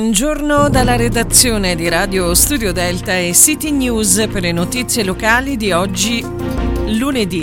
Buongiorno dalla redazione di Radio Studio Delta e City News per le notizie locali di oggi, lunedì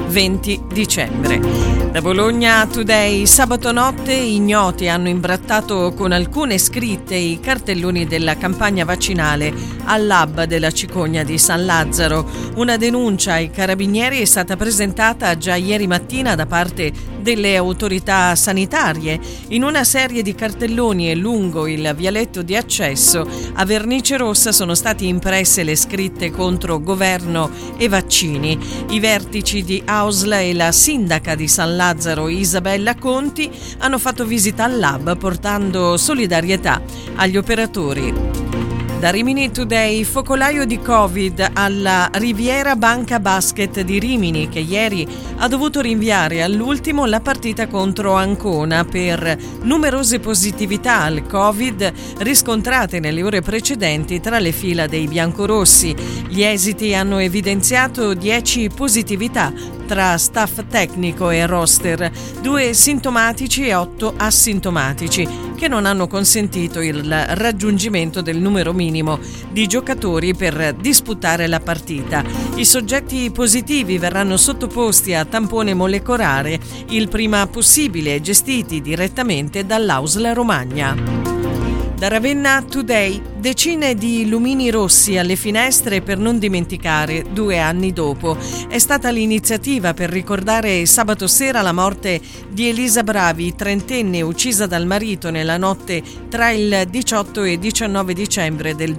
20 dicembre. Da Bologna Today, sabato notte ignoti hanno imbrattato con alcune scritte i cartelloni della campagna vaccinale al lab della Cicogna di San Lazzaro. Una denuncia ai carabinieri è stata presentata già ieri mattina da parte delle autorità sanitarie. In una serie di cartelloni e lungo il vialetto di accesso a vernice rossa sono state impresse le scritte contro governo e vaccini. I vertici di AUSL e la sindaca di San Lazzaro Isabella Conti hanno fatto visita al lab portando solidarietà agli operatori. Da Rimini Today, focolaio di Covid alla Riviera Banca Basket di Rimini, che ieri ha dovuto rinviare all'ultimo la partita contro Ancona per numerose positività al Covid riscontrate nelle ore precedenti tra le fila dei biancorossi. Gli esiti hanno evidenziato 10 positività tra staff tecnico e roster, 2 sintomatici e 8 asintomatici, che non hanno consentito il raggiungimento del numero minimo di giocatori per disputare la partita. I soggetti positivi verranno sottoposti a tampone molecolare il prima possibile, gestiti direttamente dall'AUSL Romagna. Da Ravenna Today, decine di lumini rossi alle finestre per non dimenticare 2 anni dopo. È stata l'iniziativa per ricordare sabato sera la morte di Elisa Bravi, trentenne uccisa dal marito nella notte tra il 18 e 19 dicembre del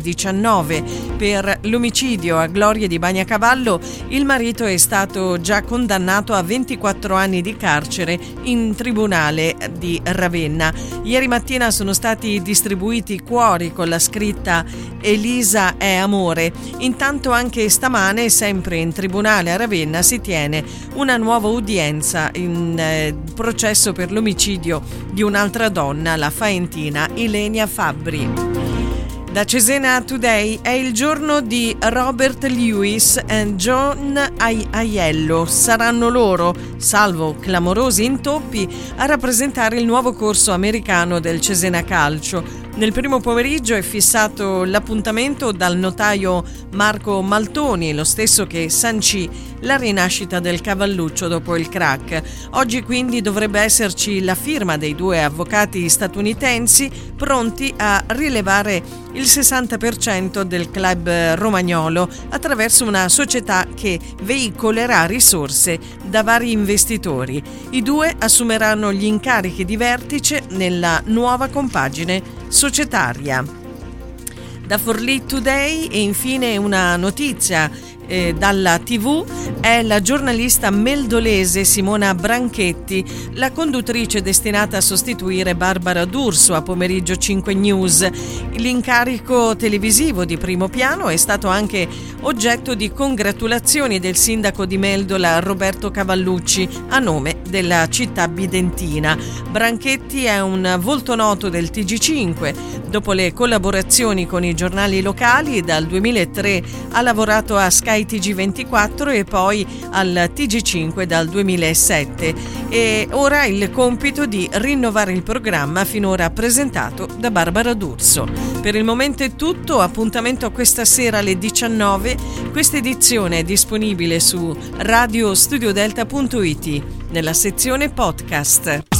2019. Per l'omicidio a Glorie di Bagnacavallo, il marito è stato già condannato a 24 anni di carcere in tribunale di Ravenna. Ieri mattina sono stati distribuiti cuori con la scritta "Elisa è amore". Intanto anche stamane, sempre in tribunale a Ravenna, si tiene una nuova udienza in processo per l'omicidio di un'altra donna, la faentina Ilenia Fabbri. Da Cesena Today, è il giorno di Robert Lewis e John Aiello. Saranno loro, salvo clamorosi intoppi, a rappresentare il nuovo corso americano del Cesena Calcio. Nel primo pomeriggio è fissato l'appuntamento dal notaio Marco Maltoni, lo stesso che sancì la rinascita del cavalluccio dopo il crack. Oggi quindi dovrebbe esserci la firma dei 2 avvocati statunitensi pronti a rilevare il 60% del club romagnolo attraverso una società che veicolerà risorse da vari investitori. I 2 assumeranno gli incarichi di vertice nella nuova compagine societaria. Da Forlì Today e infine una notizia dalla TV è la giornalista meldolese Simona Branchetti, la conduttrice destinata a sostituire Barbara D'Urso a Pomeriggio 5 News. L'incarico televisivo di primo piano è stato anche oggetto di congratulazioni del sindaco di Meldola Roberto Cavallucci a nome della città bidentina. Branchetti è un volto noto del TG5. Dopo le collaborazioni con i giornali locali, dal 2003 ha lavorato a Sky TG24 e poi al TG5 dal 2007 e ora ha il compito di rinnovare il programma finora presentato da Barbara D'Urso. Per il momento è tutto, appuntamento a questa sera alle 19. Questa edizione è disponibile su radiostudiodelta.it nella sezione podcast.